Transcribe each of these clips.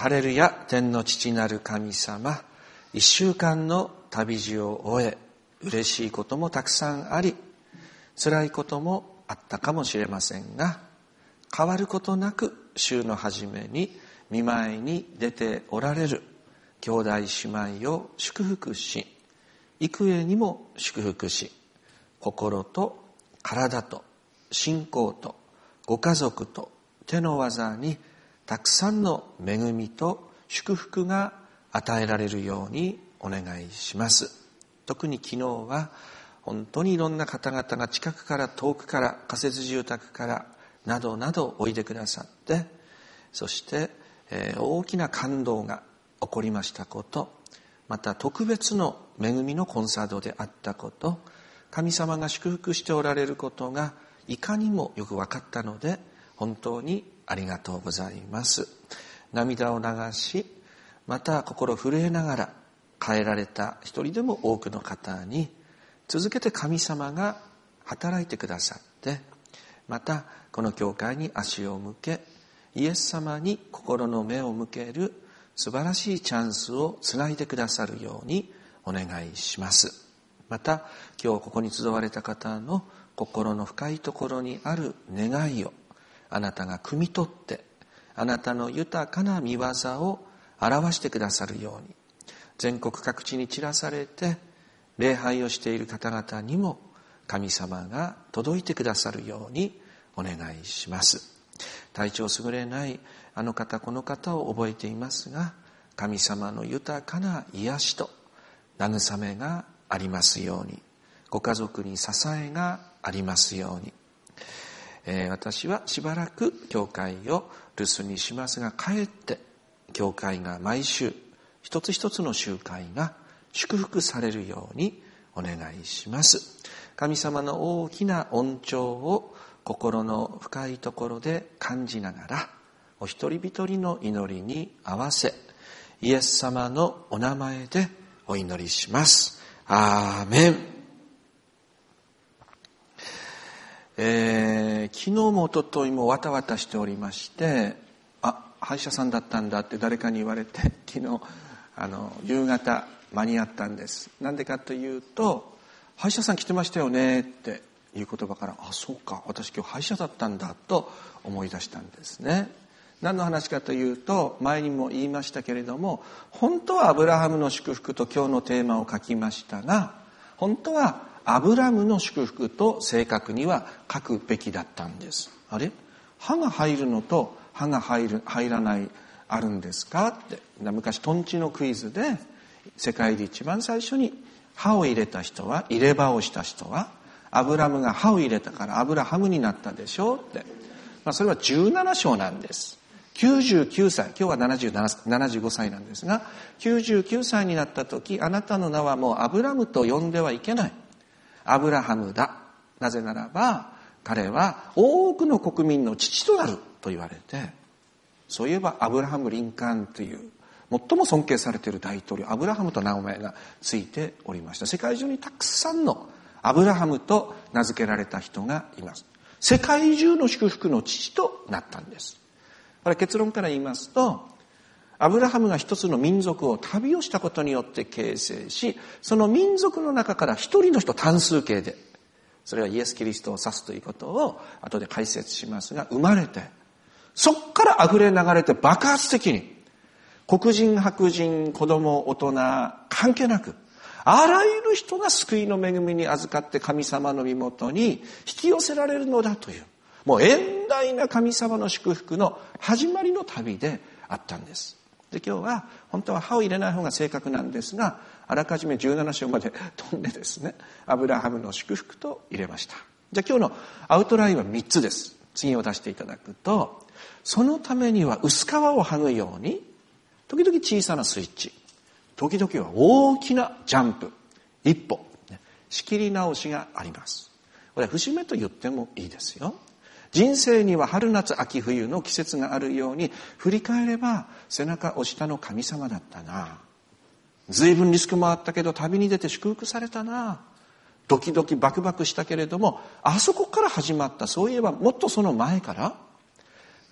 ハレルヤ、天の父なる神様、一週間の旅路を終え、嬉しいこともたくさんあり、辛いこともあったかもしれませんが、変わることなく週の初めに御前に出ておられる兄弟姉妹を祝福し、幾重にも祝福し、心と体と信仰とご家族と手の技にたくさんの恵みと祝福が与えられるようにお願いします。特に昨日は本当にいろんな方々が近くから遠くから仮設住宅からなどなどおいでくださって、そして大きな感動が起こりましたこと、また特別の恵みのコンサートであったこと、神様が祝福しておられることがいかにもよく分かったので、本当にありがとうございます。涙を流し、また心震えながら帰られた一人でも多くの方に、続けて神様が働いてくださって、またこの教会に足を向け、イエス様に心の目を向ける素晴らしいチャンスをつないでくださるようにお願いします。また今日ここに集われた方の心の深いところにある願いをあなたが汲み取って、あなたの豊かな御業を表してくださるように、全国各地に散らされて礼拝をしている方々にも神様が届いてくださるようにお願いします。体調優れないあの方この方を覚えていますが、神様の豊かな癒しと慰めがありますように、ご家族に支えがありますように。私はしばらく教会を留守にしますが、帰って教会が毎週一つ一つの集会が祝福されるようにお願いします。神様の大きな恩寵を心の深いところで感じながら、お一人一人の祈りに合わせ、イエス様のお名前でお祈りします。アーメン。昨日も一昨日もわたわたしておりまして、歯医者さんだったんだって誰かに言われて、昨日夕方間に合ったんです。なんでかというと、歯医者さん来てましたよねっていう言葉から、そうか、私今日歯医者だったんだと思い出したんですね。何の話かというと、前にも言いましたけれども、本当はアブラハムの祝福と今日のテーマを書きましたが、本当はアブラムの祝福と正確には書くべきだったんです。あれ？歯が入るのと歯が入らないあるんですかって、昔トンチのクイズで世界で一番最初に歯を入れた人は、入れ歯をした人は、アブラムが歯を入れたからアブラハムになったでしょうって、それは17章なんです。99歳、今日は75歳なんですが、99歳になった時、あなたの名はもうアブラムと呼んではいけない。アブラハムだ。なぜならば、彼は多くの国民の父となると言われて、そういえばアブラハム・リンカーンという最も尊敬されている大統領、アブラハムと名前がついておりました。世界中にたくさんのアブラハムと名付けられた人がいます。世界中の祝福の父となったんです。これ結論から言いますと、アブラハムが一つの民族を旅をしたことによって形成し、その民族の中から一人の人、単数形で、それはイエス・キリストを指すということを後で解説しますが、生まれて、そっから溢れ流れて爆発的に、黒人、白人、子供、大人関係なく、あらゆる人が救いの恵みに預かって神様の身元に引き寄せられるのだという、もう遠大な神様の祝福の始まりの旅であったんです。で、今日は本当は歯を入れない方が正確なんですが、あらかじめ17章まで飛んでですね、アブラハムの祝福と入れました。じゃあ今日のアウトラインは3つです。次を出していただくと、そのためには薄皮を剥ぐように、時々小さなスイッチ、時々は大きなジャンプ、一歩、仕切り直しがあります。これは節目と言ってもいいですよ。人生には春夏秋冬の季節があるように、振り返れば背中押したの神様だったな。随分リスクもあったけど旅に出て祝福されたな。ドキドキバクバクしたけれども、あそこから始まった。そういえばもっとその前から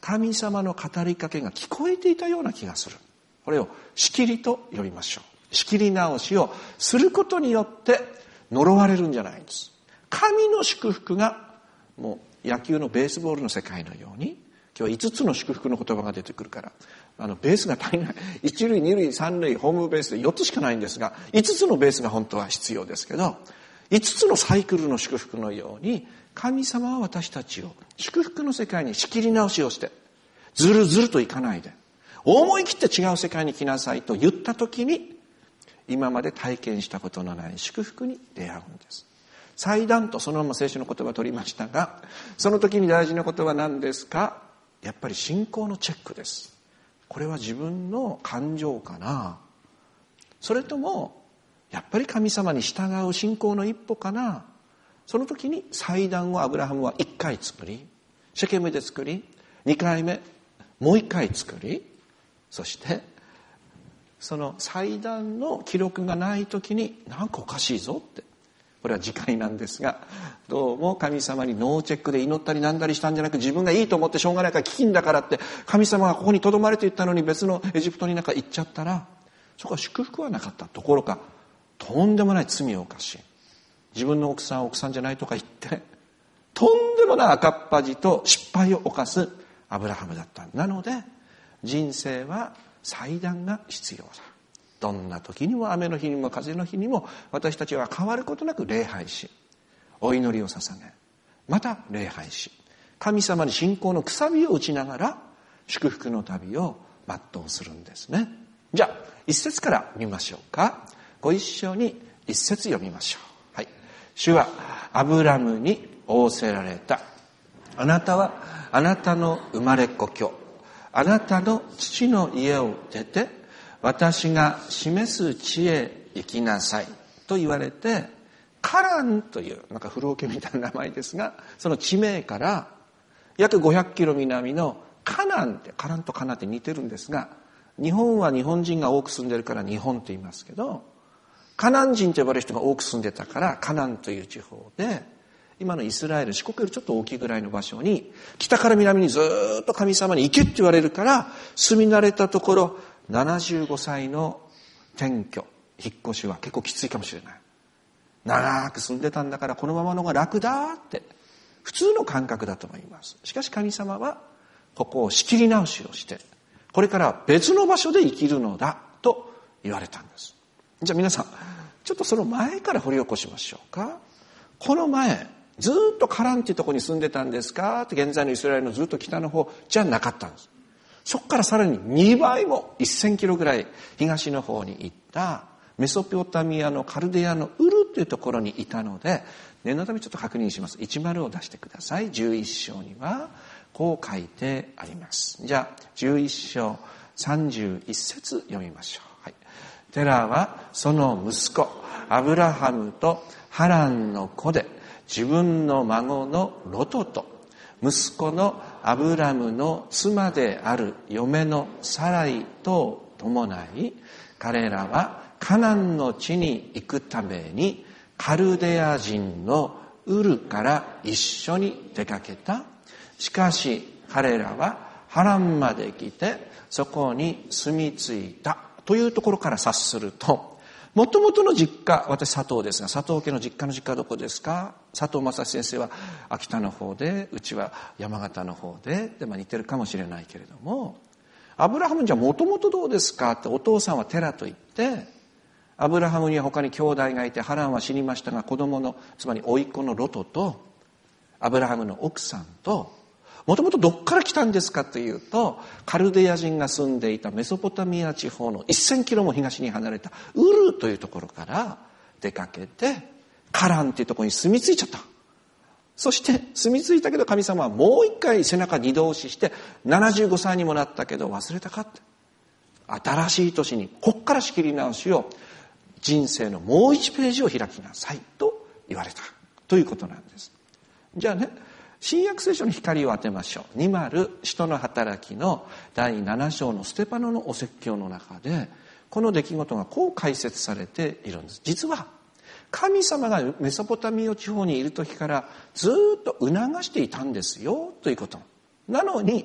神様の語りかけが聞こえていたような気がする。これを仕切りと呼びましょう。仕切り直しをすることによって呪われるんじゃないんです。神の祝福がもう野球のベースボールの世界のように、今日は5つの祝福の言葉が出てくるから、ベースが足りない。1塁、2塁、3塁、ホームベースで4つしかないんですが、5つのベースが本当は必要ですけど、5つのサイクルの祝福のように、神様は私たちを祝福の世界に仕切り直しをして、ずるずるといかないで、思い切って違う世界に来なさいと言ったときに、今まで体験したことのない祝福に出会うんです。祭壇とそのまま聖書の言葉を取りましたが、その時に大事なことは何ですか？やっぱり信仰のチェックです。これは自分の感情かな、それともやっぱり神様に従う信仰の一歩かな。その時に祭壇をアブラハムは1回作り、シェケムで作り、2回目もう1回作り、そしてその祭壇の記録がない時になんかおかしいぞって、これは次回なんですが、どうも神様にノーチェックで祈ったりなんだりしたんじゃなく、自分がいいと思ってしょうがないから飢饉だからって神様がここに留まれと言ったのに別のエジプトになんか行っちゃったら、そこは祝福はなかった。ところかとんでもない罪を犯し、自分の奥さんじゃないとか言ってとんでもない赤っ恥と失敗を犯すアブラハムだった。なので人生は祭壇が必要だ。どんな時にも雨の日にも風の日にも私たちは変わることなく礼拝し、お祈りを捧げ、また礼拝し、神様に信仰のくさびを打ちながら祝福の旅を全うするんですね。じゃあ一節から見ましょうか。ご一緒に一節読みましょう。はい。主はアブラムに仰せられた。あなたはあなたの生まれ故郷、あなたの父の家を出て私が示す地へ行きなさいと言われて、カランというなんか古桶みたいな名前ですが、その地名から約500キロ南のカナンって、カランとカナンって似てるんですが、日本は日本人が多く住んでるから日本って言いますけど、カナン人と呼ばれる人が多く住んでたからカナンという地方で、今のイスラエル、四国よりちょっと大きいぐらいの場所に、北から南にずっと神様に行けって言われるから住み慣れたところ、75歳の転居、引っ越しは結構きついかもしれない。長く住んでたんだからこのままのが楽だって普通の感覚だと思います。しかし神様はここを仕切り直しをして、これからは別の場所で生きるのだと言われたんです。じゃあ皆さん、ちょっとその前から掘り起こしましょうか。この前ずっとカランっていうところに住んでたんですかって、現在のイスラエルのずっと北の方じゃなかったんです。そこからさらに2倍も1000キロぐらい東の方に行ったメソポタミアのカルデアのウルというところにいたので、念のためちょっと確認します。10を出してください。11章にはこう書いてあります。じゃあ11章31節読みましょう。はい。テラはその息子アブラハムとハランの子で、自分の孫のロトと息子のアブラムの妻である嫁のサライと伴い、彼らはカナンの地に行くためにカルデア人のウルから一緒に出かけた。しかし彼らはハランまで来てそこに住み着いたというところから察すると、もともとの実家、私佐藤ですが、佐藤家の実家はどこですか？佐藤正先生は秋田の方で、うちは山形の方で、似てるかもしれないけれども、アブラハムじゃもともとどうですかって、お父さんはテラと言って、アブラハムには他に兄弟がいて、ハランは死にましたが、子供の、つまり甥っ子のロトと、アブラハムの奥さんと、もともとどっから来たんですかというと、カルデア人が住んでいたメソポタミア地方の1000キロも東に離れたウルというところから出かけて、カランというところに住み着いちゃった。そして住み着いたけど、神様はもう一回背中二度押しして、75歳にもなったけど忘れたかって、新しい年にこっから仕切り直しを、人生のもう1ページを開きなさいと言われたということなんです。じゃあね、新約聖書の光を当てましょう。20使徒の働きの第7章のステパノのお説教の中で、この出来事がこう解説されているんです。実は神様がメソポタミア地方にいる時からずっと促していたんですよということ。なのに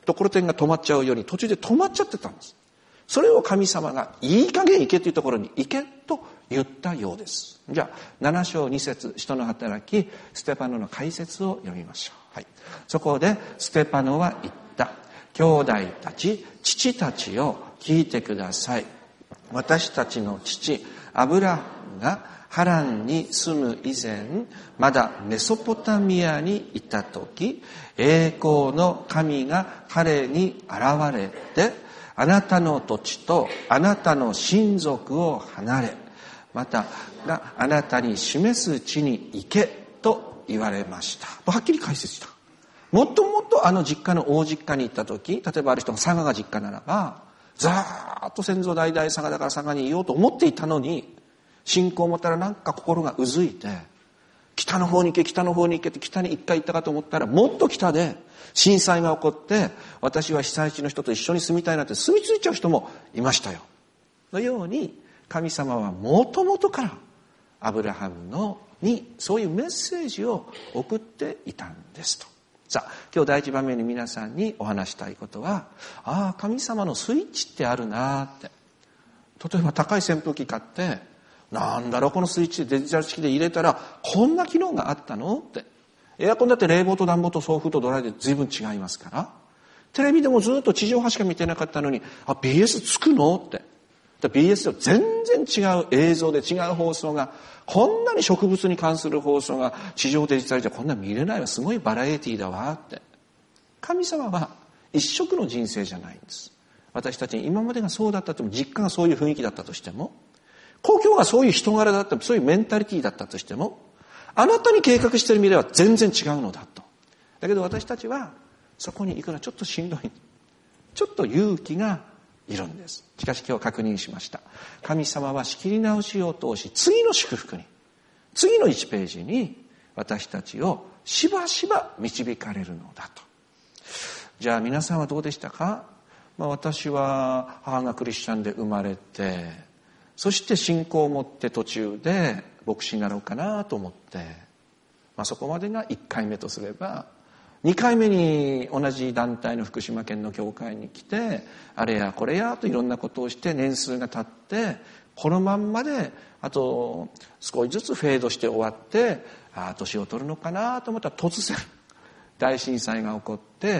ところてんが止まっちゃうように途中で止まっちゃってたんです。それを神様がいい加減行けというところに行けと言ったようです。じゃあ7章2節使徒の働きステパノの解説を読みましょう。はい、そこでステパノは言った。兄弟たち、父たちよ、聞いてください。私たちの父アブラハムがハランに住む以前、まだメソポタミアにいた時、栄光の神が彼に現れて、あなたの土地とあなたの親族を離れ、またあなたに示す地に行けと言われました。はっきり解説した。もっともっと実家の大実家に行った時、例えばある人が佐賀が実家ならば、ざーっと先祖代々佐賀だから佐賀にいようと思っていたのに、信仰を持ったらなんか心がうずいて、北の方に行け北の方に行けって北に一回行ったかと思ったら、もっと北で震災が起こって、私は被災地の人と一緒に住みたいなって住み着いちゃう人もいましたよ。のように神様はもともとからアブラハムにそういうメッセージを送っていたんですと。さあ、今日第一番目に皆さんにお話したいことは、神様のスイッチってあるなって。例えば高い扇風機買って、なんだろうこのスイッチでデジタル式で入れたらこんな機能があったのって。エアコンだって冷房と暖房と送風とドライで随分違いますから。テレビでもずっと地上波しか見てなかったのに、BS つくのって。BS と全然違う映像で違う放送が、こんなに植物に関する放送が地上デジタルじゃこんな見れないわ、すごいバラエティーだわって。神様は一色の人生じゃないんです。私たちに今までがそうだったとも、実家がそういう雰囲気だったとしても、故郷がそういう人柄だった、そういうメンタリティだったとしても、あなたに計画している未来は全然違うのだと。だけど私たちはそこに行くのはちょっとしんどい。ちょっと勇気がいるんです。しかし今日確認しました。神様は仕切り直しを通し、次の祝福に、次の1ページに私たちをしばしば導かれるのだと。じゃあ皆さんはどうでしたか？私は母がクリスチャンで生まれて、そして信仰を持って途中で牧師になろうかなと思って、そこまでが1回目とすれば、2回目に同じ団体の福島県の教会に来て、あれやこれやといろんなことをして年数が経って、このまんまであと少しずつフェードして終わって、年を取るのかなと思ったら突然大震災が起こって、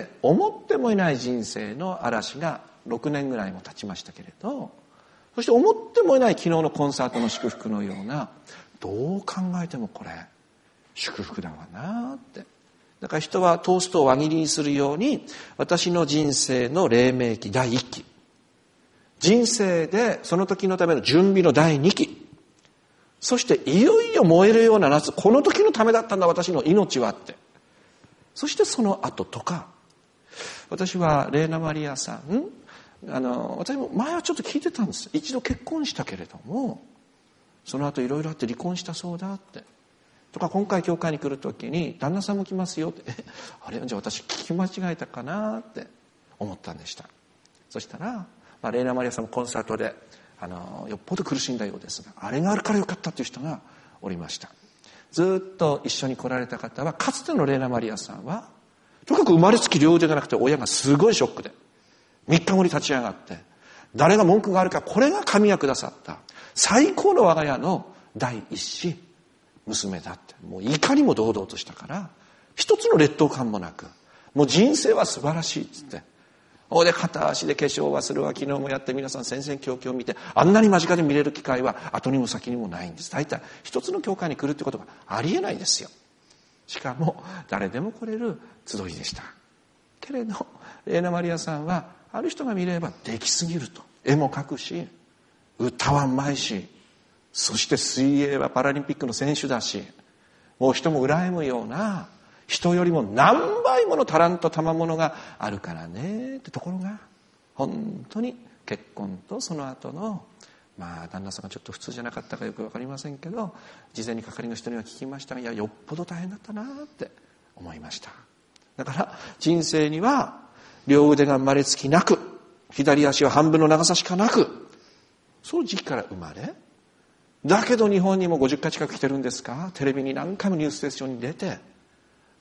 思ってもいない人生の嵐が6年ぐらいも経ちましたけれど、そして思ってもいない昨日のコンサートの祝福のような、どう考えてもこれ祝福だわなって。だから人はトーストを輪切りにするように、私の人生の黎明期第1期、人生でその時のための準備の第2期、そしていよいよ燃えるような夏、この時のためだったんだ私の命はって。そしてその後とか、私はレーナ・マリアさん、私も前はちょっと聞いてたんです。一度結婚したけれども、その後いろいろあって離婚したそうだって。とか、今回教会に来るときに旦那さんも来ますよって、あれじゃあ私聞き間違えたかなって思ったんでした。そしたら、レーナ・マリアさんもコンサートでよっぽど苦しんだようですが、あれがあるからよかったという人がおりました。ずっと一緒に来られた方は、かつてのレーナ・マリアさんはとにかく生まれつき両腕がなくて、親がすごいショックで3日後に立ち上がって、誰が文句があるか、これが神がくださった最高の我が家の第一子娘だって、もういかにも堂々としたから、一つの劣等感もなく、もう人生は素晴らしいっつって、で片足で化粧はするわ、昨日もやって皆さん戦々恐々を見て、あんなに間近で見れる機会は後にも先にもないんです。大体一つの教会に来るってことがありえないですよ。しかも誰でも来れる集いでしたけれど、レーナ・マリアさんはある人が見ればできすぎると、絵も描くし歌はうまいし、そして水泳はパラリンピックの選手だし、もう人も羨むような、人よりも何倍ものタラント賜物があるからねってところが、本当に結婚とその後の旦那さんがちょっと普通じゃなかったかよく分かりませんけど、事前に係の人には聞きましたが、いやよっぽど大変だったなって思いました。だから人生には両腕が生まれつきなく、左足は半分の長さしかなく、その時期から生まれ、だけど日本にも50回近く来てるんですか、テレビに何回もニュースセッションに出て、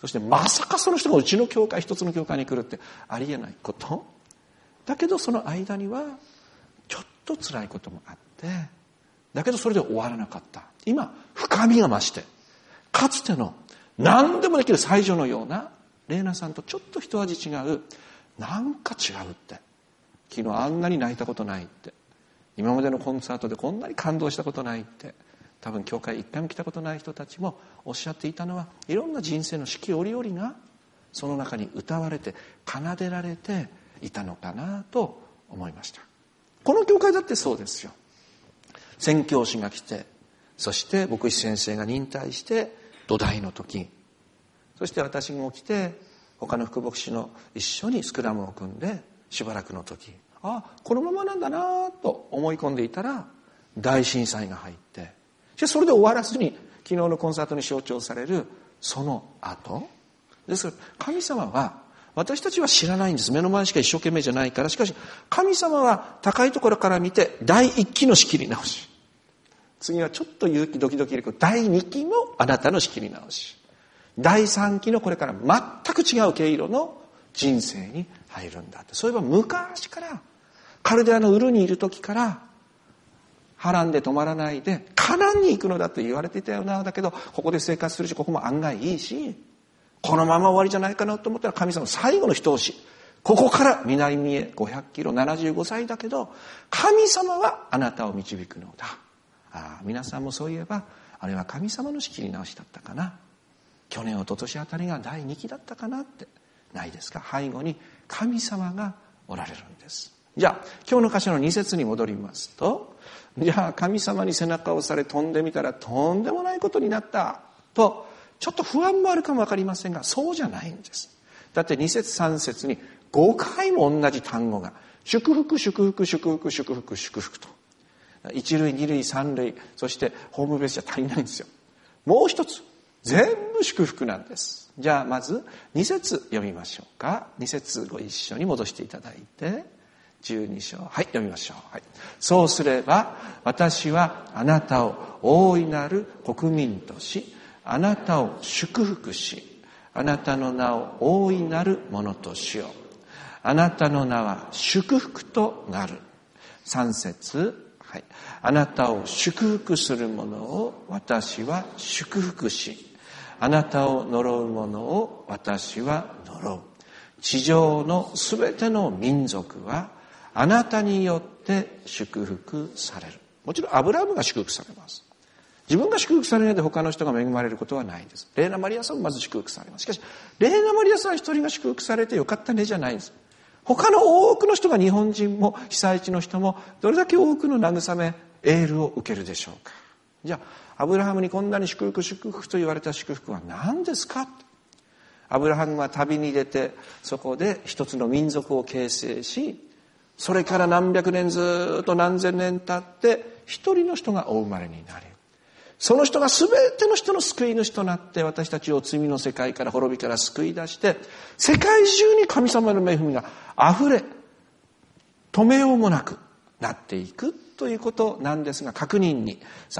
そしてまさかその人がうちの教会、一つの教会に来るってありえないことだけど、その間にはちょっと辛いこともあって、だけどそれで終わらなかった。今深みが増して、かつての何でもできる最初のようなレイナさんとちょっと一味違う、なんか違うって、昨日あんなに泣いたことないって、今までのコンサートでこんなに感動したことないって、多分教会一回も来たことない人たちもおっしゃっていたのは、いろんな人生の四季折々がその中に歌われて奏でられていたのかなと思いました。この教会だってそうですよ。宣教師が来て、そして牧師先生が忍耐して土台の時、そして私も来て他の副牧師の一緒にスクラムを組んでしばらくの時、このままなんだなと思い込んでいたら大震災が入って、それで終わらずに昨日のコンサートに象徴されるその後ですから、神様は私たちは知らないんです。目の前しか一生懸命じゃないから。しかし神様は高いところから見て第一期の仕切り直し、次はちょっと勇気ドキドキ入れる第二期のあなたの仕切り直し、第三期のこれから全く違う毛色の人生に入るんだって。そういえば昔からカルデアのウルにいる時から波乱で止まらないでカナンに行くのだと言われていたよな。だけどここで生活するし、ここも案外いいし、このまま終わりじゃないかなと思ったら、神様の最後の一押し、ここから南へ500キロ、75歳だけど神様はあなたを導くのだ。皆さんもそういえばあれは神様の仕切り直しだったかな、去年一昨年あたりが第2期だったかなってないですか。背後に神様がおられるんです。じゃあ今日の箇所の2節に戻りますと、じゃあ神様に背中を押され飛んでみたらとんでもないことになったとちょっと不安もあるかもわかりませんが、そうじゃないんです。だって2節3節に5回も同じ単語が祝福祝福祝福祝福祝福と、1塁2塁3塁、そしてホームベースじゃ足りないんですよ。もう一つ全部祝福なんです。じゃあまず2節読みましょうか。2節ご一緒に戻していただいて、12章、読みましょう。そうすれば私はあなたを大いなる国民とし、あなたを祝福し、あなたの名を大いなるものとしよう。あなたの名は祝福となる。3節、あなたを祝福する者を私は祝福し、あなたを呪う者を私は呪う。地上のすべての民族はあなたによって祝福される。もちろんアブラハムが祝福されます。自分が祝福されないで他の人が恵まれることはないんです。レーナ・マリアさんもまず祝福されます。しかしレーナ・マリアさん一人が祝福されてよかったねじゃないんです。他の多くの人が、日本人も被災地の人もどれだけ多くの慰めエールを受けるでしょうか。じゃあアブラハムにこんなに祝福祝福と言われた祝福は何ですか。アブラハムは旅に出て、そこで一つの民族を形成し、それから何百年ずっと何千年経って一人の人がお生まれになり、その人が全ての人の救い主となって私たちを罪の世界から滅びから救い出して、世界中に神様の恵みがあふれ止めようもなくなっていくということなんですが、確認に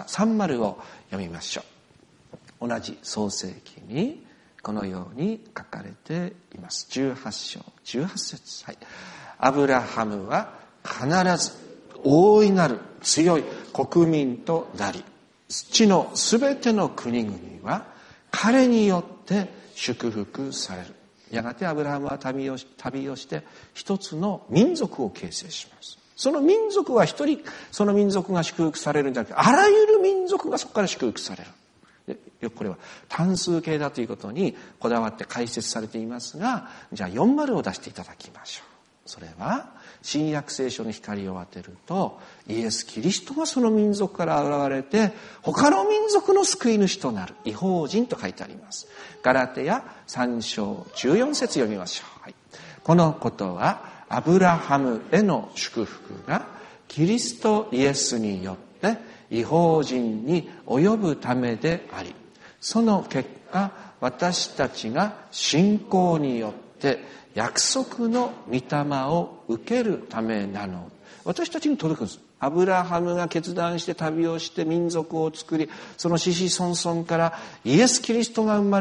30を読みましょう。同じ創世記にこのように書かれています。18章18節、アブラハムは必ず大いなる強い国民となり、地のすべての国々は彼によって祝福される。やがてアブラハムは旅をして一つの民族を形成します。その民族は一人、その民族が祝福されるんじゃなくて、あらゆる民族がそこから祝福される。よくこれは単数形だということにこだわって解説されていますが、じゃあ40を出していただきましょう。それは新約聖書の光を当てると、イエス・キリストがその民族から現れて他の民族の救い主となる異邦人と書いてあります。ガラテヤ3章14節読みましょう。このことはアブラハムへの祝福がキリストイエスによって異邦人に及ぶためであり、その結果私たちが信仰によって約束の御霊を受けるためなの。私たちに届くんです。アブラハムが決断して旅をして民族を作り、その子々孫々からイエス・キリストが生まれ、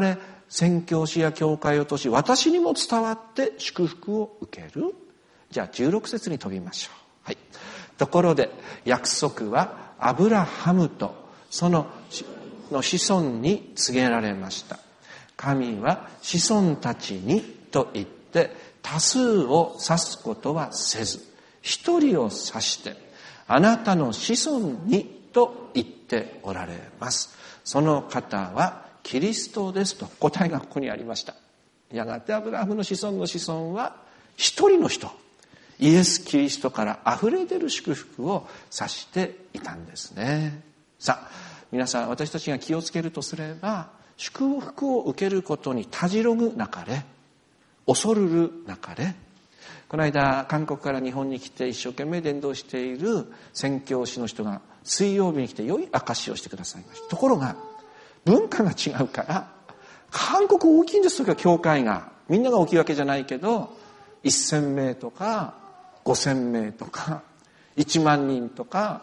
宣教師や教会を通し私にも伝わって祝福を受ける。じゃあ16節に飛びましょう。はい。ところで約束はアブラハムとその子孫に告げられました。神は子孫たちにと言って多数を指すことはせず、一人を指してあなたの子孫にと言っておられます。その方はキリストですと答えがここにありました。やがてアブラハムの子孫の子孫は一人の人、イエス・キリストから溢れ出る祝福を指していたんですね。さあ皆さん、私たちが気をつけるとすれば、祝福を受けることにたじろぐなかれ、恐るるなかれ。この間韓国から日本に来て一生懸命伝道している宣教師の人が水曜日に来て良い証しをしてくださいました。ところが文化が違うから、韓国大きいんですとか、教会がみんなが大きいわけじゃないけど、1000名とか5000名とか1万人とか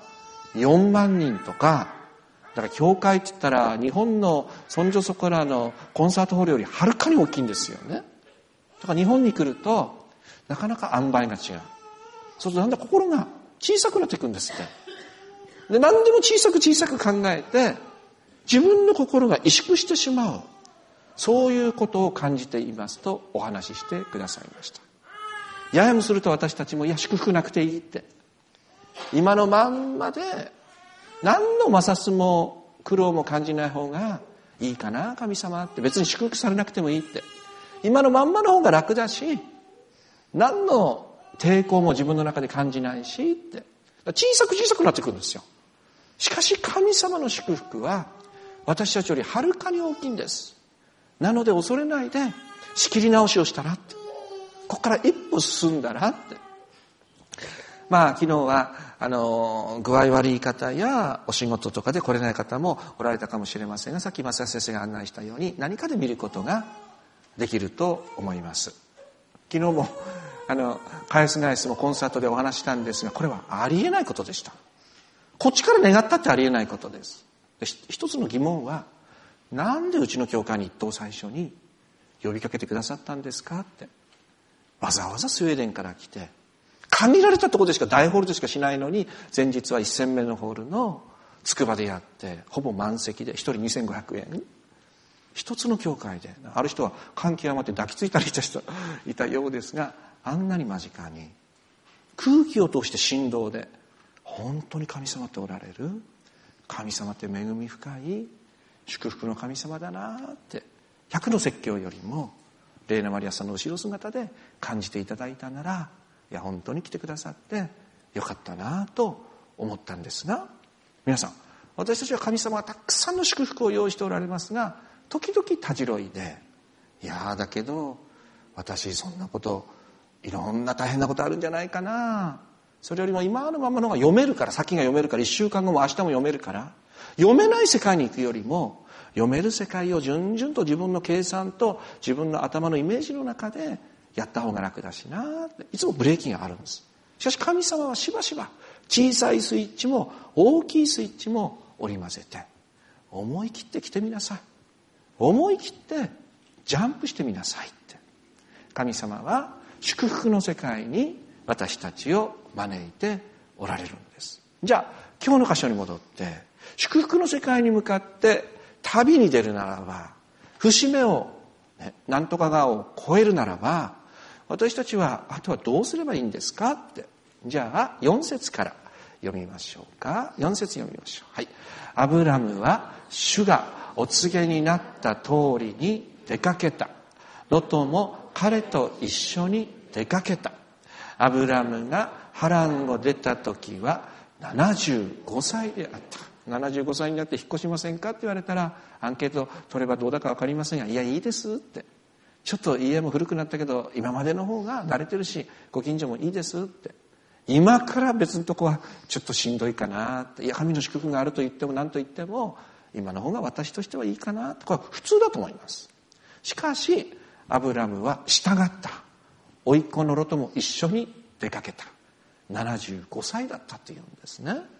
4万人とか、だから教会って言ったら日本のそんじょそこらのコンサートホールよりはるかに大きいんですよね。だから日本に来るとなかなか塩梅が違う。そうするとだんだん心が小さくなっていくんですって。で、何でも小さく小さく考えて自分の心が萎縮してしまう、そういうことを感じていますとお話ししてくださいました。ややもすると私たちも、いや祝福なくていいって、今のまんまで何の摩擦も苦労も感じない方がいいかな、神様って。別に祝福されなくてもいいって、今のまんまの方が楽だし、何の抵抗も自分の中で感じないしって、小さく小さくなってくるんですよ。しかし神様の祝福は私たちよりはるかに大きいんです。なので恐れないで仕切り直しをしたらって、ここから一歩進んだらって。昨日は具合悪い方やお仕事とかで来れない方もおられたかもしれませんが、さっき増田先生が案内したように何かで見ることができると思います。昨日もカエスナイスのコンサートでお話したんですが、これはありえないことでした。こっちから願ったってありえないことです。一つの疑問は、なんでうちの教会に一等最初に呼びかけてくださったんですかって。わざわざスウェーデンから来て、限られたところでしか、大ホールでしかしないのに、前日は1000名のホールの筑波でやって、ほぼ満席で1人2500円。一つの教会で、ある人は感極まって抱きついたりした人いたようですが、あんなに間近に空気を通して振動で、本当に神様っておられる、神様って恵み深い祝福の神様だなって、100の説教よりもレイナ・マリアさんの後ろ姿で感じていただいたなら、いや本当に来てくださってよかったなと思ったんですが、皆さん、私たちは神様がたくさんの祝福を用意しておられますが、時々たじろいで、いやだけど私そんなこと、いろんな大変なことあるんじゃないかな、それよりも今のままの方が読めるから、先が読めるから、1週間後も明日も読めるから、読めない世界に行くよりも読める世界を順々と自分の計算と自分の頭のイメージの中でやった方が楽だしなって、いつもブレーキがあるんです。しかし神様はしばしば小さいスイッチも大きいスイッチも織り交ぜて、思い切って来てみなさい、思い切ってジャンプしてみなさいって。神様は祝福の世界に私たちを招いておられるんです。じゃあ今日の箇所に戻って、祝福の世界に向かって旅に出るならば、節目を、なんとか川を越えるならば、私たちはあとはどうすればいいんですかって。じゃあ4節から読みましょうか。4節読みましょう。はい。アブラムは主がお告げになった通りに出かけた。ロトも彼と一緒に出かけた。アブラムがハランを出た時は75歳であった。75歳になって引っ越しませんかって言われたら、アンケート取ればどうだか分かりませんが、いやいいですって、ちょっと家も古くなったけど今までの方が慣れてるしご近所もいいですって、今から別のとこはちょっとしんどいかなって、いや神の祝福があると言っても何と言っても今の方が私としてはいいかなって、これは普通だと思います。しかしアブラムは従った。甥っ子のロトも一緒に出かけた。75歳だったっていうんですね。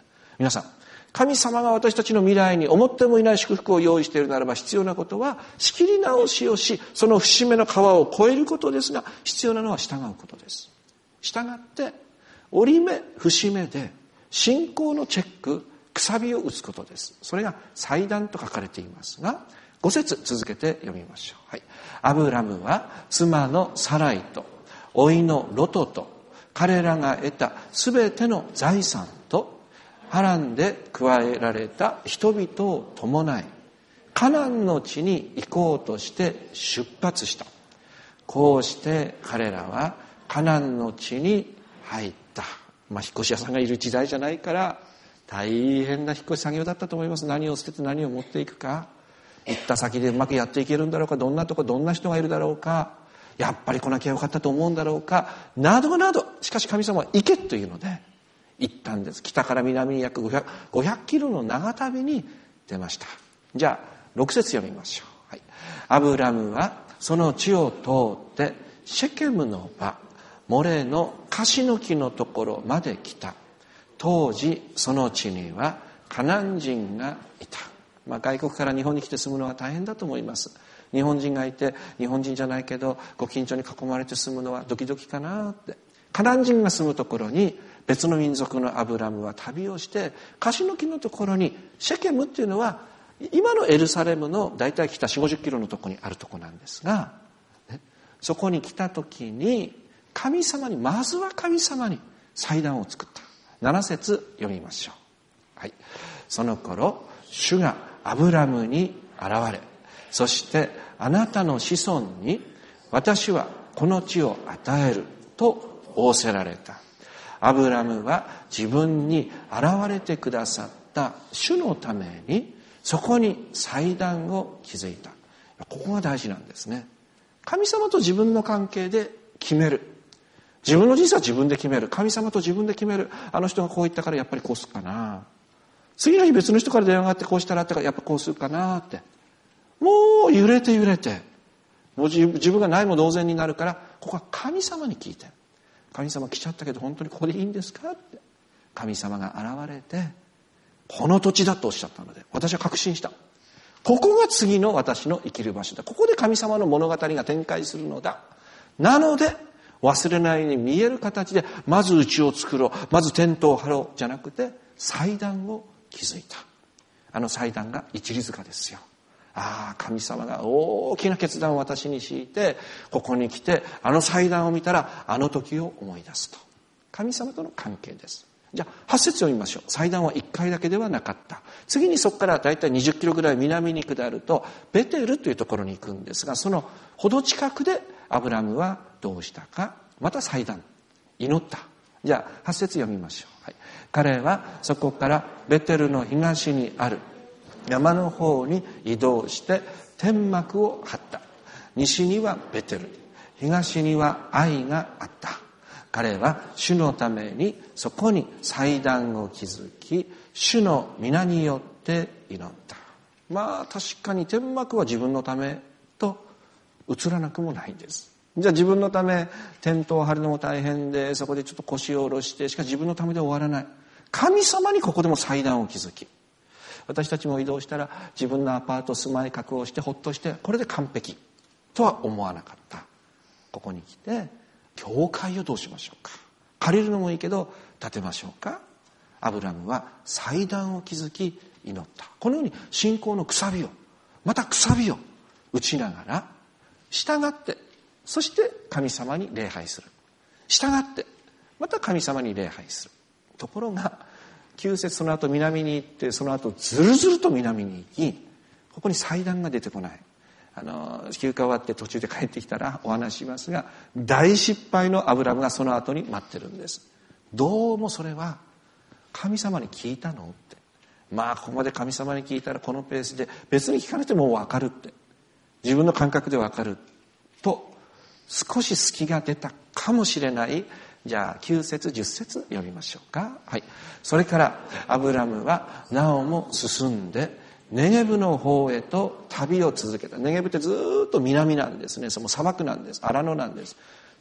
皆さん、神様が私たちの未来に思ってもいない祝福を用意しているならば、必要なことは仕切り直しをし、その節目の川を越えることですが、必要なのは従うことです。従って折り目節目で信仰のチェック、くさびを打つことです。それが祭壇と書かれていますが、5節続けて読みましょう。はい。アブラムは妻のサライと甥のロトと彼らが得たすべての財産とハランで加えられた人々を伴い、カナンの地に行こうとして出発した。こうして彼らはカナンの地に入った。引っ越し屋さんがいる時代じゃないから大変な引っ越し作業だったと思います。何を捨てて何を持っていくか、行った先でうまくやっていけるんだろうか、どんなとこどんな人がいるだろうか、やっぱり来なきゃよかったと思うんだろうか、などなど。しかし神様は行けというので行ったんです。北から南に約500キロの長旅に出ました。じゃあ6節読みましょう。はい。アブラムはその地を通ってシェケムの場、モレのカシの木のところまで来た。当時その地にはカナン人がいた。外国から日本に来て住むのは大変だと思います。日本人がいて、日本人じゃないけどご近所に囲まれて住むのはドキドキかなって。カナン人が住むところに別の民族のアブラムは旅をして、カシの木のところに、シェケムっていうのは今のエルサレムのだいたい北4、50キロのところにあるところなんですが、そこに来た時にまずは神様に祭壇を作った。7節読みましょう。はい。その頃主がアブラムに現れ、そしてあなたの子孫に私はこの地を与えると仰せられた。アブラムは自分に現れてくださった主のためにそこに祭壇を築いた。ここが大事なんですね。神様と自分の関係で決める。自分の人生は自分で決める。神様と自分で決める。あの人がこう言ったからやっぱりこうするかな。次の日別の人から電話があってこうしたらってからやっぱこうするかなって。もう揺れてもう自分がないも同然になるから、ここは神様に聞いて、神様来ちゃったけど本当にここでいいんですかって神様が現れて、この土地だとおっしゃったので私は確信した。ここが次の私の生きる場所だ。ここで神様の物語が展開するのだ。なので忘れないように見える形で、まず家を作ろう、まずテントを張ろうじゃなくて、祭壇を築いた。あの祭壇が一里塚ですよ。神様が大きな決断を私に強いて、ここに来てあの祭壇を見たらあの時を思い出すと。神様との関係です。じゃあ8節読みましょう。祭壇は1回だけではなかった。次にそこからだいたい20キロぐらい南に下るとベテルというところに行くんですが、そのほど近くでアブラムはどうしたか。また祭壇、祈った。じゃあ8節読みましょう。はい。彼はそこからベテルの東にある山の方に移動して天幕を張った。西にはベテル、東にはアイがあった。彼は主のためにそこに祭壇を築き、主の皆によって祈った。確かに天幕は自分のためと映らなくもないんです。じゃあ自分のためテントを張るのも大変で、そこでちょっと腰を下ろして、しかし自分のためで終わらない。神様にここでも祭壇を築き、私たちも移動したら自分のアパート住まい確保してほっとして、これで完璧とは思わなかった。ここに来て教会をどうしましょうか。借りるのもいいけど建てましょうか。アブラムは祭壇を築き祈った。このように信仰のくさびをまたくさびを打ちながら、従ってそして神様に礼拝する。従ってまた神様に礼拝する。ところが9節、その後南に行って、その後ずるずると南に行き、ここに祭壇が出てこない。休暇終わって途中で帰ってきたらお話ししますが、大失敗のアブラムがその後に待ってるんです。どうもそれは神様に聞いたのって。ここまで神様に聞いたらこのペースで別に聞かれても分かるって、自分の感覚で分かると少し隙が出たかもしれない。じゃあ9節10節読みましょうか。はい。それからアブラムはなおも進んでネゲブの方へと旅を続けた。ネゲブってずっと南なんですね。その砂漠なんです。荒野なんです。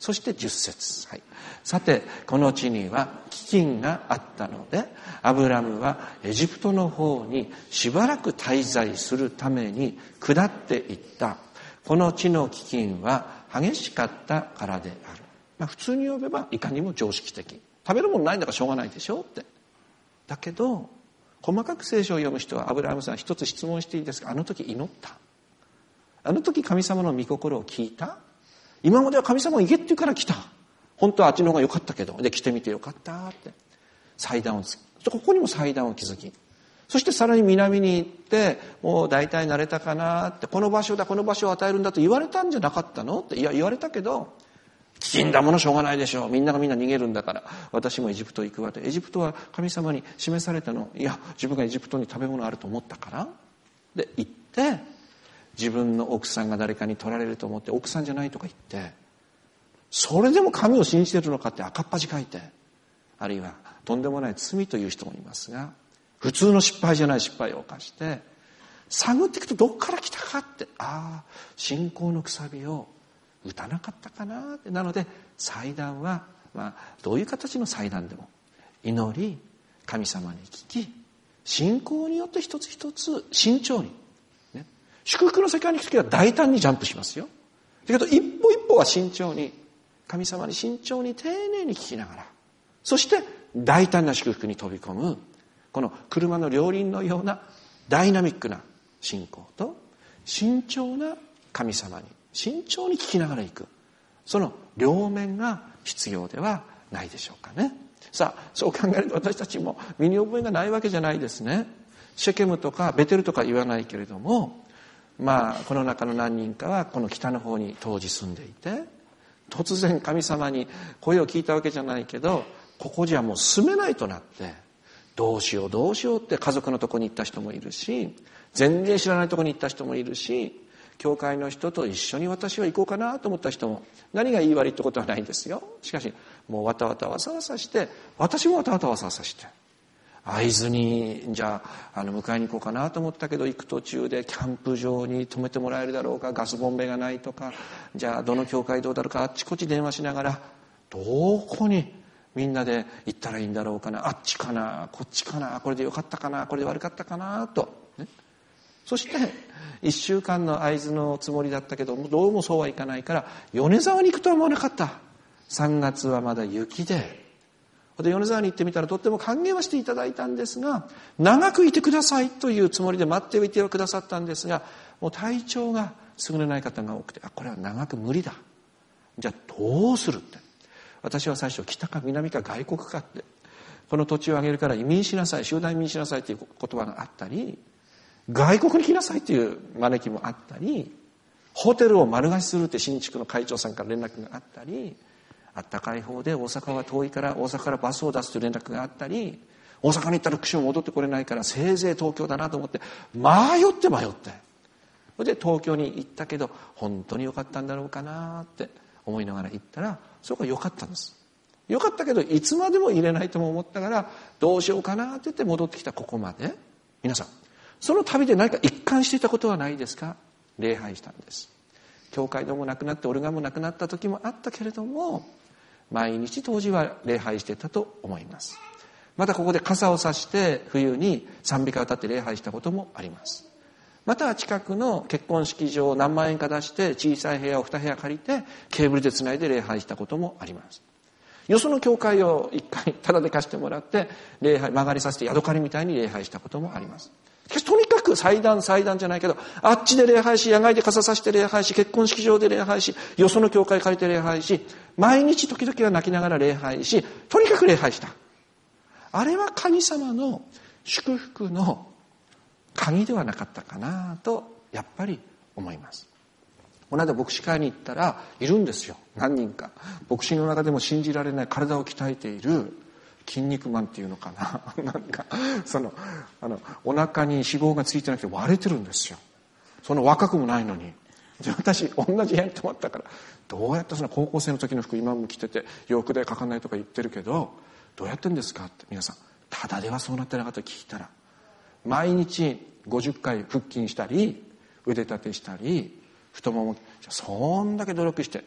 そして10節、はい、さてこの地には飢饉があったのでアブラムはエジプトの方にしばらく滞在するために下っていった。この地の飢饉は激しかったからである。普通に呼べばいかにも常識的。食べるものないんだからしょうがないでしょって。だけど細かく聖書を読む人はアブラハムさん一つ質問していいですか。あの時祈った？あの時神様の御心を聞いた？今までは神様が行けって言うから来た。本当はあっちの方が良かったけど、で来てみて良かったって祭壇をここにも祭壇を築き、そしてさらに南に行ってもう大体慣れたかなって、この場所だこの場所を与えるんだと言われたんじゃなかったのって。いや言われたけど危険だものしょうがないでしょう、みんながみんな逃げるんだから私もエジプト行くわって。エジプトは神様に示されたの、いや自分がエジプトに食べ物あると思ったからで行って、自分の奥さんが誰かに取られると思って奥さんじゃないとか言って、それでも神を信じてるのかって赤っ恥かいて、あるいはとんでもない罪という人もいますが、普通の失敗じゃない失敗を犯して探っていくとどっから来たかって、信仰のくさびを打たなかったかなって。なので祭壇はどういう形の祭壇でも祈り神様に聞き、信仰によって一つ一つ慎重に、ね、祝福の世界に行くときは大胆にジャンプしますよ。だけど一歩一歩は慎重に、神様に慎重に丁寧に聞きながら、そして大胆な祝福に飛び込む、この車の両輪のようなダイナミックな信仰と慎重な神様に慎重に聞きながら行く、その両面が必要ではないでしょうかね。さあそう考えると私たちも身に覚えがないわけじゃないですね。シェケムとかベテルとか言わないけれども、この中の何人かはこの北の方に当時住んでいて、突然神様に声を聞いたわけじゃないけど、ここじゃもう住めないとなって、どうしようどうしようって家族のとこに行った人もいるし、全然知らないとこに行った人もいるし、教会の人と一緒に私は行こうかなと思った人も、何が言い悪いってことはないんですよ。しかしもうわたわたわさわさして、私もわたわたわさわさして、会津にじゃあ迎えに行こうかなと思ったけど、行く途中でキャンプ場に泊めてもらえるだろうか、ガスボンベがないとか、じゃあどの教会どうだろうか、あっちこっち電話しながら、どこにみんなで行ったらいいんだろうかな、あっちかなこっちかな、これでよかったかなこれで悪かったかなと、ね、そして1週間の会津のつもりだったけど、どうもそうはいかないから米沢に行くとは思わなかった。3月はまだ雪で、米沢に行ってみたらとっても歓迎はしていただいたんですが、長くいてくださいというつもりで待っておいてくださったんですが、もう体調が優れない方が多くて、これは長く無理だ、じゃあどうするって。私は最初北か南か外国かって、この土地をあげるから移民しなさい、集団移民しなさいという言葉があったり、外国に来なさいという招きもあったり、ホテルを丸貸しするって新築の会長さんから連絡があったり、あったかい方で大阪は遠いから大阪からバスを出すという連絡があったり、大阪に行ったら串も戻ってこれないからせいぜい東京だなと思って迷ってそれで東京に行ったけど、本当に良かったんだろうかなって思いながら行ったら、そこは良かったんです。良かったけどいつまでも入れないとも思ったから、どうしようかなって言って戻ってきたここまで。皆さんその旅で何か一貫していたことはないですか。礼拝したんです。教会堂もなくなってオルガンもなくなった時もあったけれども、毎日当時は礼拝していたと思います。またここで傘を差して冬に賛美歌を歌って礼拝したこともあります。また近くの結婚式場を何万円か出して小さい部屋を2部屋借りてケーブルでつないで礼拝したこともあります。よその教会を1回タダで貸してもらって礼拝曲がりさせてヤドカリみたいに礼拝したこともあります。しかしとにかく祭壇じゃないけど、あっちで礼拝し、野外で傘さして礼拝し、結婚式場で礼拝し、よその教会借りて礼拝し、毎日時々は泣きながら礼拝し、とにかく礼拝した。あれは神様の祝福の鍵ではなかったかなとやっぱり思います。この間牧師会に行ったらいるんですよ、何人か。牧師の中でも信じられない体を鍛えている筋肉マンっていうのかななんかお腹に脂肪がついてなくて割れてるんですよ。その若くもないのに。私同じ部屋に泊まったから、どうやってその高校生の時の服今も着てて洋服代かかんないとか言ってるけど、どうやってんですかって。皆さんただではそうなってなかったと聞いたら、毎日50回腹筋したり腕立てしたり太もも、そんだけ努力して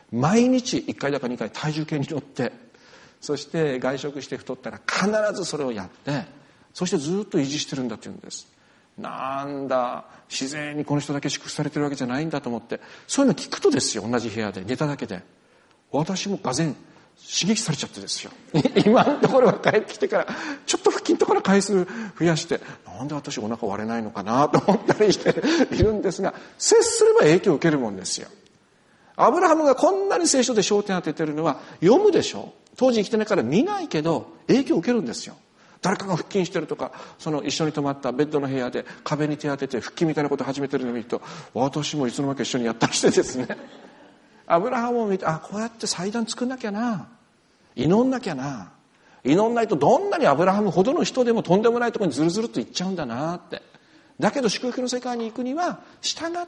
毎日1回だか2回体重計に乗って、そして外食して太ったら必ずそれをやって、そしてずっと維持してるんだって言うんです。なんだ、自然にこの人だけ祝福されてるわけじゃないんだと思って、そういうの聞くとですよ、同じ部屋で寝ただけで私もがぜん刺激されちゃってですよ今のところは帰ってきてからちょっと腹筋とかの回数増やして、なんで私お腹割れないのかなと思ったりしているんですが、接すれば影響を受けるもんですよ。アブラハムがこんなに聖書で焦点を当ててるのは、読むでしょ、当時生きてないから見ないけど影響を受けるんですよ。誰かが腹筋してるとか、その一緒に泊まったベッドの部屋で壁に手当てて腹筋みたいなこと始めてるのを見ると、私もいつの間にか一緒にやったりしてですね、アブラハムを見て、あ、こうやって祭壇作んなきゃな、祈んなきゃな、祈んないとどんなにアブラハムほどの人でもとんでもないところにずるずるっと行っちゃうんだなって。だけど祝福の世界に行くには従って、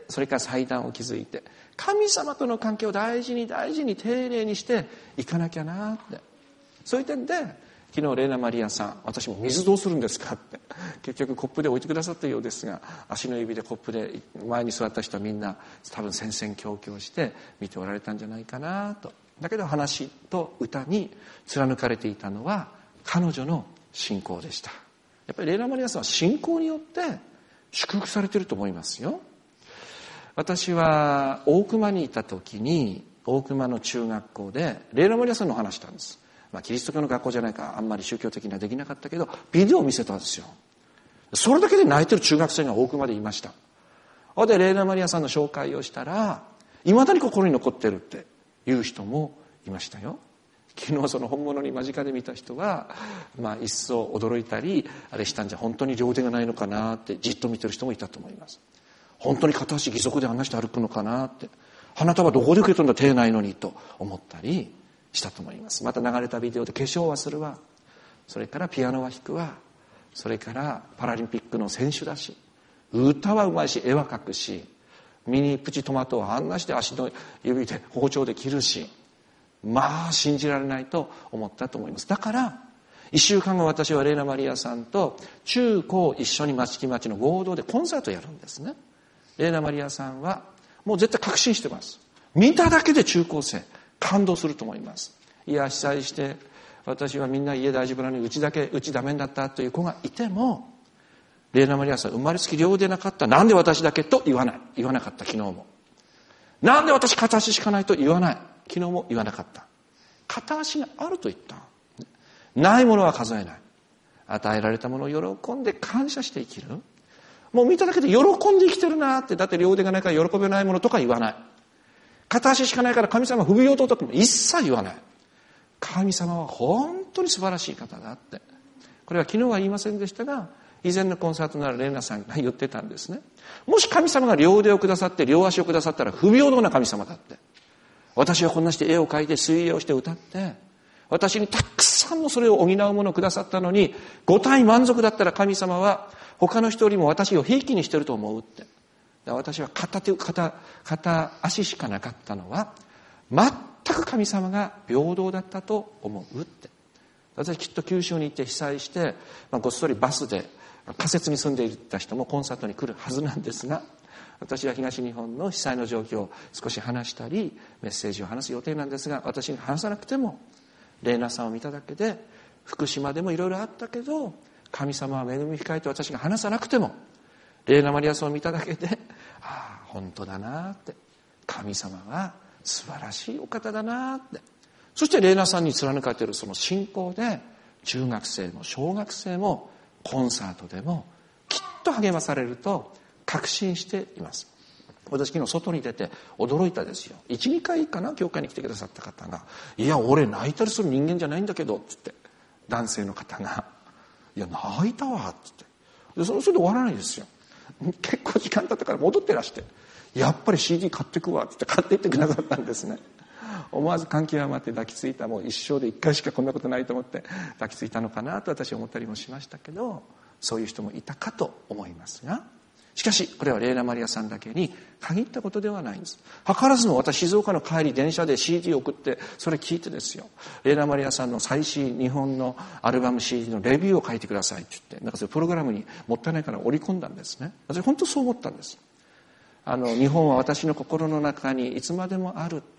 それから祭壇を築いて神様との関係を大事に大事に丁寧にしていかなきゃなって。そういう点で昨日レーナ・マリアさん、私も水どうするんですかって結局コップで置いてくださったようですが、足の指でコップで前に座った人はみんな多分戦々恐々して見ておられたんじゃないかなと。だけど話と歌に貫かれていたのは彼女の信仰でした。やっぱりレーナ・マリアさんは信仰によって祝福されていると思いますよ。私は大熊にいた時に、大熊の中学校でレーナ・マリアさんの話したんです。キリスト教の学校じゃないからあんまり宗教的にはできなかったけど、ビデオを見せたんですよ。それだけで泣いてる中学生が大熊でいました。でレーナ・マリアさんの紹介をしたら、いまだに心に残ってるっていう人もいましたよ。昨日その本物に間近で見た人は、一層驚いたりあれしたんじゃ、本当に両手がないのかなってじっと見てる人もいたと思います。本当に片足義足であんな人歩くのかなって、花束どこで受け取るんだ手ないのにと思ったりしたと思います。また流れたビデオで化粧はするわ、それからピアノは弾くわ、それからパラリンピックの選手だし、歌はうまいし絵は描くし、ミニプチトマトはあんなして足の指で包丁で切るし、信じられないと思ったと思います。だから1週間後、私はレーナ・マリアさんと中高一緒に町木町の合同でコンサートをやるんですね。レーナ・マリアさんはもう絶対確信してます。見ただけで中高生感動すると思います。いや、被災して私はみんな家大丈夫なのにうちだけうちダメだったという子がいても、レーナ・マリアさん生まれつき両腕なかった、なんで私だけと言わなかった。昨日もなんで私片足しかないと言わない。昨日も言わなかった。片足があると言った。ないものは数えない。与えられたものを喜んで感謝して生きる。もう見ただけで喜んで生きてるなって。だって両腕がないから喜べないものとか言わない。片足しかないから神様不平等とかも一切言わない。神様は本当に素晴らしい方だって。これは昨日は言いませんでしたが、以前のコンサートならレーナさんが言ってたんですね。もし神様が両腕をくださって両足をくださったら不平等な神様だって。私はこんなして絵を描いて水泳をして歌って、私にたくさんのそれを補うものをくださったのに、五体満足だったら神様は他の人よりも私を平気にしてると思うって。私は片足しかなかったのは全く神様が平等だったと思うって。私きっと九州に行って被災して、ごっそりバスで仮設に住んでいた人もコンサートに来るはずなんですが、私は東日本の被災の状況を少し話したりメッセージを話す予定なんですが、私に話さなくても、レーナさんを見ただけで、福島でもいろいろあったけど神様は恵み深いと私が話さなくても、レーナ・マリアさんを見ただけで、本当だなって、神様は素晴らしいお方だなって。そしてレーナさんに貫かれているその信仰で、中学生も小学生もコンサートでもきっと励まされると確信しています。私昨日外に出て驚いたですよ。 1,2 回かな、教会に来てくださった方が、いや俺泣いたりする人間じゃないんだけどって言って、男性の方が、いや泣いたわって言って、それで終わらないですよ。結構時間経ったから戻ってらして、やっぱり CD 買ってくわって言って買っていってくださったんですね。思わず感極まって抱きついた。もう一生で一回しかこんなことないと思って抱きついたのかなと私は思ったりもしましたけど、そういう人もいたかと思いますが、しかしこれはレーナ・マリアさんだけに限ったことではないんです。図らずも私静岡の帰り電車で CD を送って、それ聞いてですよ、レーナ・マリアさんの最新日本のアルバム CD のレビューを書いてくださいって言って、なんかそういうプログラムにもったいないから織り込んだんですね。私本当そう思ったんです。日本は私の心の中にいつまでもあるって。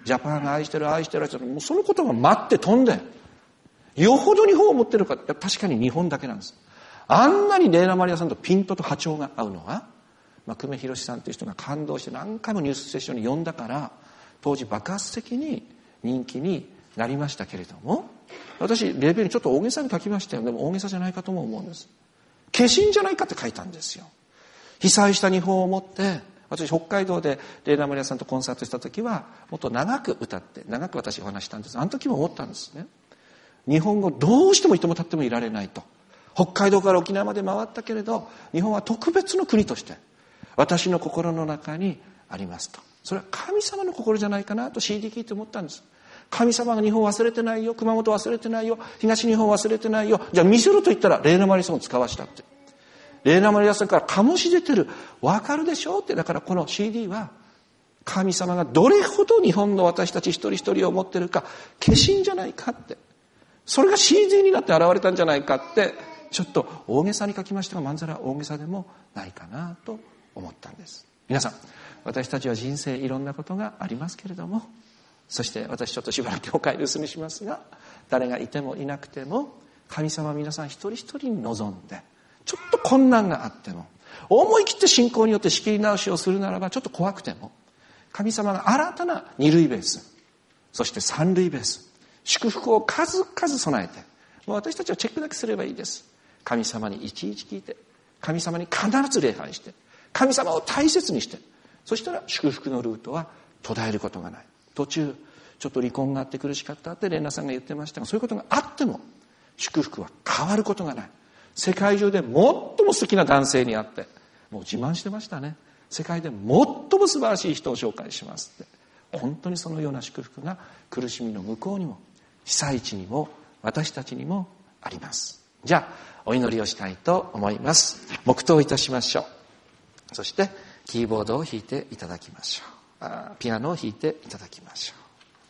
ジャパン愛してる愛してる愛してる、もうその言葉待って飛んで、よほど日本を持ってるか、確かに日本だけなんです。あんなにレイナ・マリアさんとピントと波長が合うのは、久米宏さんという人が感動して何回もニュースセッションに呼んだから、当時爆発的に人気になりましたけれども、私レビューにちょっと大げさに書きましたよ。でも大げさじゃないかとも思うんです。化身じゃないかって書いたんですよ。被災した日本をもって、私北海道でレイナ・マリアさんとコンサートした時はもっと長く歌って長く私お話したんです。あの時も思ったんですね。日本語どうしてもいても立ってもいられないと。北海道から沖縄まで回ったけれど、日本は特別の国として私の心の中にありますと。それは神様の心じゃないかなと CD 聞いて思ったんです。神様が日本忘れてないよ、熊本忘れてないよ、東日本忘れてないよ、じゃあ見せろと言ったらレイナ・マリアさんを使わしたって。レイナ・マリアさんから醸し出てる、わかるでしょって。だからこの CD は神様がどれほど日本の私たち一人一人を持ってるか、化身じゃないかって、それが CD になって現れたんじゃないかって、ちょっと大げさに書きましたが、まんざら大げさでもないかなと思ったんです。皆さん、私たちは人生いろんなことがありますけれども、そして私ちょっとしばらく教会留守にしますが、誰がいてもいなくても神様は皆さん一人一人に望んで、ちょっと困難があっても、思い切って信仰によって仕切り直しをするならばちょっと怖くても、神様が新たな二塁ベース、そして三塁ベース、祝福を数々備えて、もう私たちはチェックだけすればいいです。神様にいちいち聞いて、神様に必ず礼拝して、神様を大切にして、そしたら祝福のルートは途絶えることがない。途中ちょっと離婚があって苦しかったってレンナさんが言ってましたが、そういうことがあっても祝福は変わることがない。世界中で最も好きな男性に会って、もう自慢してましたね。世界で最も素晴らしい人を紹介しますって。本当にそのような祝福が苦しみの向こうにも被災地にも私たちにもあります。じゃあお祈りをしたいと思います。黙祷いたしましょう。そしてキーボードを弾いていただきましょう。ピアノを弾いていただきましょう。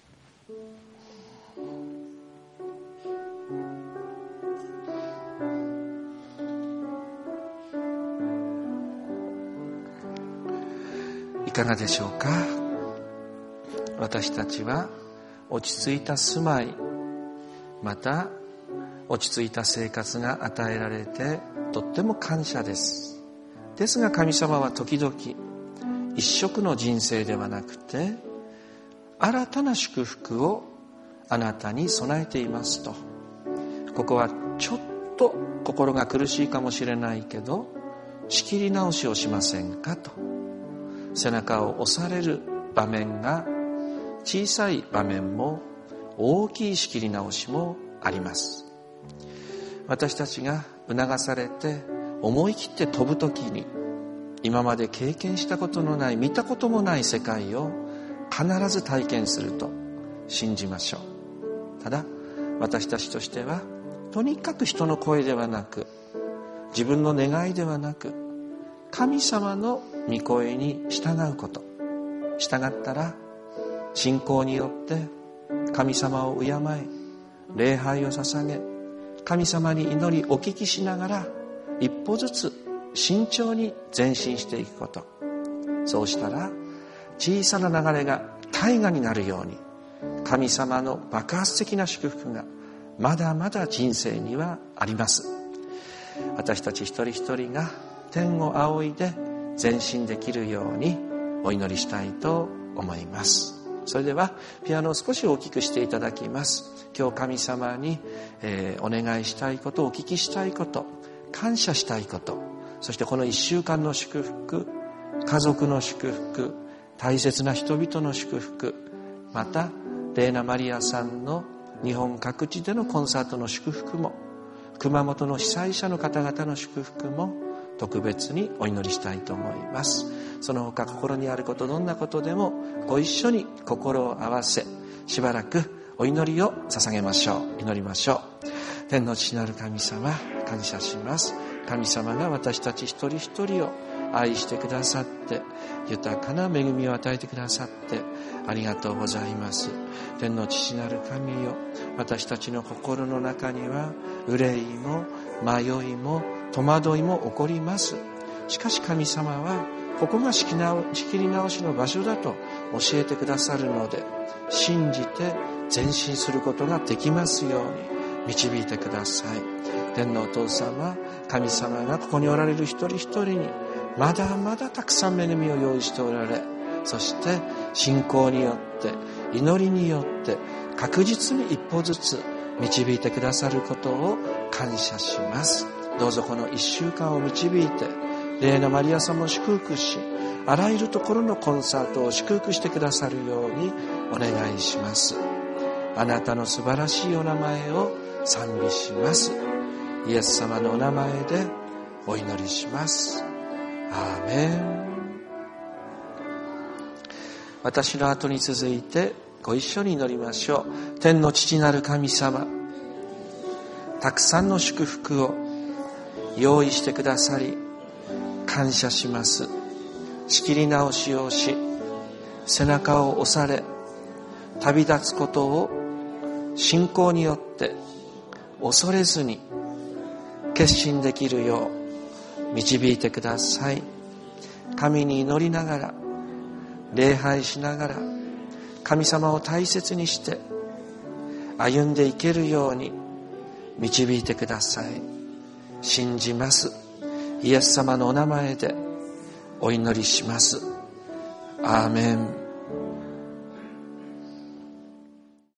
いかがでしょうか。私たちは落ち着いた住まい、また落ち着いた生活が与えられてとっても感謝です。ですが神様は時々一色の人生ではなくて、新たな祝福をあなたに備えていますと。ここはちょっと心が苦しいかもしれないけど、仕切り直しをしませんかと。背中を押される場面が、小さい場面も大きい仕切り直しもあります。私たちが促されて思い切って飛ぶときに、今まで経験したことのない、見たこともない世界を必ず体験すると信じましょう。ただ私たちとしては、とにかく人の声ではなく、自分の願いではなく、神様の御声に従うこと。従ったら信仰によって神様を敬い、礼拝を捧げ、神様に祈りお聞きしながら一歩ずつ慎重に前進していくこと。そうしたら小さな流れが大河になるように、神様の爆発的な祝福がまだまだ人生にはあります。私たち一人一人が天を仰いで前進できるようにお祈りしたいと思います。それではピアノを少し大きくしていただきます。今日神様に、お願いしたいこと、お聞きしたいこと、感謝したいこと、そしてこの一週間の祝福、家族の祝福、大切な人々の祝福、またレイナ・マリアさんの日本各地でのコンサートの祝福も、熊本の被災者の方々の祝福も特別にお祈りしたいと思います。その他心にあること、どんなことでもご一緒に心を合わせ、しばらくお祈りを捧げましょう。祈りましょう。天の父なる神様、感謝します。神様が私たち一人一人を愛してくださって、豊かな恵みを与えてくださってありがとうございます。天の父なる神よ、私たちの心の中には憂いも迷いも戸惑いも起こります。しかし神様はここが仕切り直しの場所だと教えてくださるので、信じて前進することができますように導いてください。天のお父様、神様がここにおられる一人一人にまだまだたくさん恵みを用意しておられ、そして信仰によって祈りによって確実に一歩ずつ導いてくださることを感謝します。どうぞこの一週間を導いて、霊のマリア様を祝福し、あらゆるところのコンサートを祝福してくださるようにお願いします。あなたの素晴らしいお名前を賛美します。イエス様のお名前でお祈りします。アーメン。私の後に続いてご一緒に祈りましょう。天の父なる神様、たくさんの祝福を用意してくださり感謝します。仕切り直しをし、背中を押され旅立つことを信仰によって恐れずに決心できるよう導いてください。神に祈りながら、礼拝しながら、神様を大切にして歩んでいけるように導いてください。信じます。イエス様のお名前でお祈りします。アーメン。